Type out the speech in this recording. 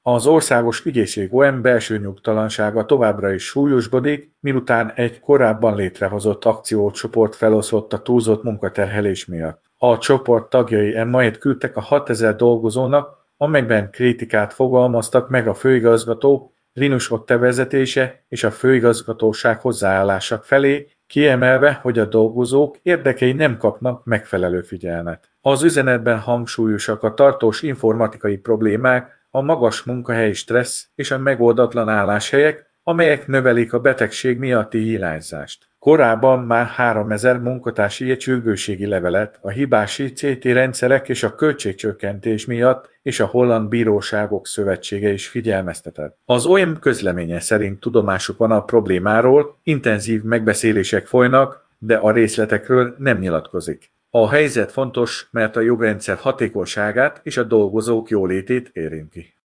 Az országos ügyészség OM belső nyugtalansága továbbra is súlyosbodik, miután egy korábban létrehozott akciócsoport feloszlott a túlzott munkaterhelés miatt. A csoport tagjai e-mailt küldtek a 6000 dolgozónak, amelyben kritikát fogalmaztak meg a főigazgató, Linus Otte vezetése és a főigazgatóság hozzáállása felé, kiemelve, hogy a dolgozók érdekei nem kapnak megfelelő figyelmet. Az üzenetben hangsúlyosak a tartós informatikai problémák, a magas munkahelyi stressz és a megoldatlan álláshelyek, amelyek növelik a betegség miatti hiányzást. Korábban már 3000 munkatárs írt sürgősségi levelet a hibás ICT rendszerek és a költségcsökkentés miatt, és a Holland Bíróságok Szövetsége is figyelmeztetett. Az OIM közleménye szerint tudomásuk van a problémáról, intenzív megbeszélések folynak, de a részletekről nem nyilatkozik. A helyzet fontos, mert a jogrendszer hatékonyságát és a dolgozók jólétét érinti.